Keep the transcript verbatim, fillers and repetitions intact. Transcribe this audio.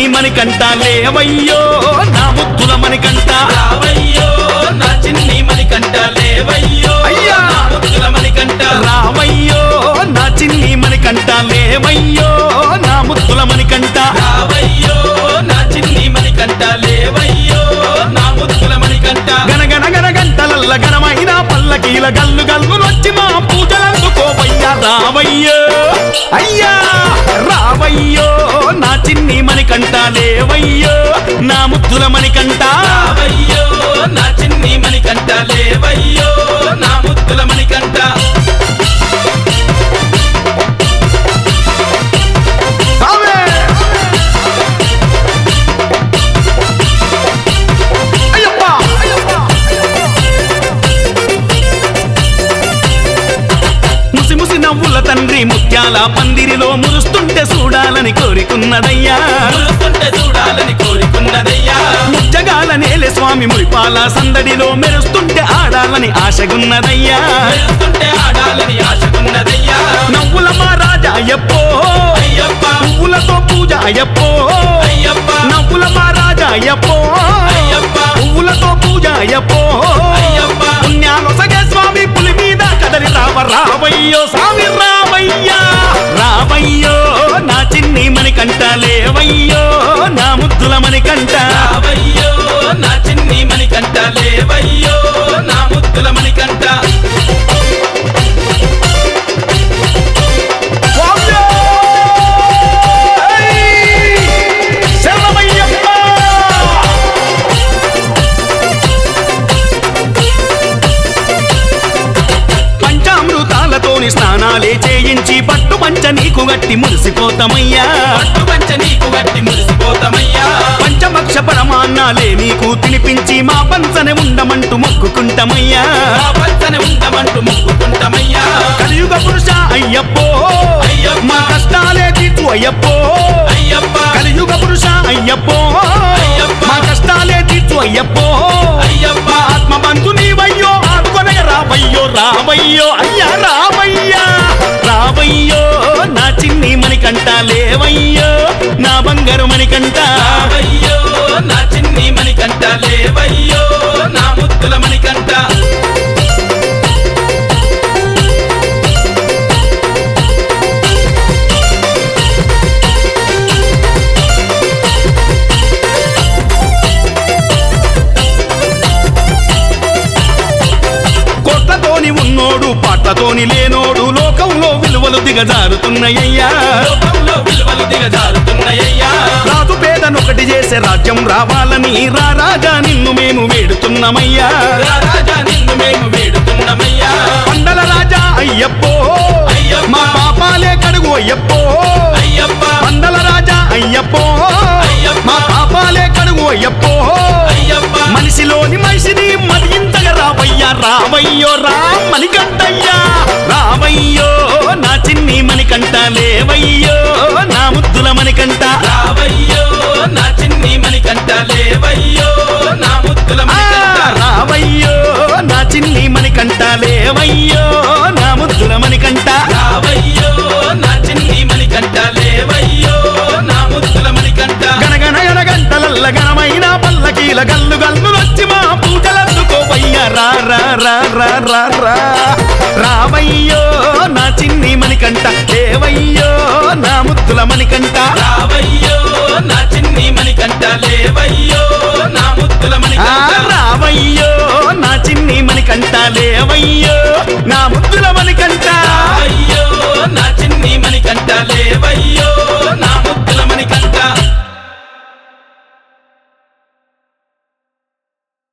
మణికంఠ లేవయ్యో నా ముద్దుల మణికంఠ రావయ్యో నా చిన్ని మణికంఠ లేవయ్యో అయ్యా నా ముద్దుల మణికంఠ రావయ్యో నా చిన్ని మణికంఠ లేవయ్యో నా ముద్దుల మణికంఠ రావయ్యో నా చిన్ని మణికంఠ లేవయ్యో నా ముద్దుల మణికంఠ గనగన గన గంటలల్ల గనమైన పల్లకీల గల్లు గల్లు నొచ్చి మా పూజలందుకోవయ్యా రావయ్యో అయ్యా రావయ్యో నా చిన్ని మణికంఠ లేవయ్యో నా ముద్దుల మణికంఠ రావయ్యో నా చిన్ని మణికంఠ లేవయ్యో నా ముద్దుల మణికంఠ సామే అయ్యప్ప ముసి ముసి నవ్వుల తండ్రి ముత్యాల పందిరిలో మురుస్తుంటే చూడాలని కోరికున్నదయ్యా మురుస్తుంటే చూడాలని కోరుకున్నదయ్యా ముచ్చగాల నేలే స్వామి మురిపాల సందడిలో మెరుస్తుంటే ఆడాలని ఆశగున్నదయ్యా మెరుస్తుంటే ఆడాలని ఆశకున్నదయ్యా నవ్వుల మా రాజా అయ్యప్పో అయ్యప్ప పువ్వులతో పూజ అయ్యప్పో అయ్యప్ప నవ్వుల మా రాజా అయ్యప్పో అయ్యప్ప పువ్వులతో పూజ అయ్యప్పో అయ్యప్ప పుణ్యాలొసగే స్వామి పులి మీద కదలి రావ రావయ్యో స్వామి రావయ్యా రావయ్యో నా చిన్ని మణికంఠ లేవయ్యో నా ముద్దుల మణికంఠ రావయ్యో నా చిన్ని మణికంఠ లేవయ్యో నా ముద్దుల మణికంఠ స్వామ్యో! శరణమయ్యప్ప! పంచామృతాలతోని స్నానాలే చేయించి పట్టు పంచ నీకు గట్టి మురిసిపోతామయ్యా పట్టు పంచ నీకు గట్టి మురిసిపోతామయ్యా పంచమక్ష పరమాన్నాలే నీకు తినిపించి మా పంచనే ఉండమంటూ మొక్కుకుంటామయ్యా మా పంచని ఉండమంటూ మొక్కుకుంటామయ్యా కలియుగ పురుష అయ్యప్పో అయ్యప్ప. మా కష్టాలే తీర్చు అయ్యప్పో అయ్యప్ప కలియుగ పురుష అయ్యప్పో అయ్యప్ప. మా కష్టాలే తీర్చు అయ్యప్పో అయ్యప్ప ఆత్మ బంధు నీవయ్యో ఆదుకొనగ రావయ్యో రావయ్యో అయ్యా రావయ్యా రావయ్యో నా చిన్ని మణికంఠ లేవయ్యో నా బంగారు మణికంఠ రావయ్యో నా చిన్ని మణికంఠ లేవయ్యో నా ముద్దుల మణికంఠ కోట్లతోని ఉన్నోడు పాటతోని లేనోడు లోకంలో విలువలు దిగజారుతున్నాయ్యా లోకంలో విలువలు దిగజారుతున్నాయ్యా రాజు పేదనొకటి చేసే రాజ్యం రావాలని రా రాజా నిన్ను మేము వేడుతున్నామయ్యా రా రాజా నిన్ను మేము వేడుతున్నామయ్యా పండల రాజా అయ్యప్పో అయ్యప్ప. మా పాపాలే కడుగు అయ్యప్పో అయ్యప్ప పండల రాజా అయ్యప్పో అయ్యప్ప. మా పాపాలే కడుగు అయ్యప్పో అయ్యప్ప మనిషిలోని మనిషిని మరింతగా రావయ్యా రావయ్యో రా మణికంఠయ్యా రావయ్యో నా చిన్ని మణికంఠ లేవయ్యో నా ముద్దుల మణికంఠ రావయ్యో నా చిన్ని మణికంఠ లేవయ్యో నా ముద్దుల ఆ, మణికంఠ రావయ్యో నా చిన్ని మణికంఠ లేవయ్యో నా ముద్దుల మణికంఠ రావయ్యో నా చిన్ని మణికంఠ లేవయ్యో నా ముద్దుల మణికంఠ గనగన గన గంటలల్ల గనమైన పల్లకీల గల్లు గల్లు నొచ్చి మా పూజలందుకోవయ్యా రా రా రా రా రా రా రావయ్యో నా చిన్ని మణికంఠ లేవయ్యో నా ముద్దుల మణికంఠ రావయ్యో నా చిన్ని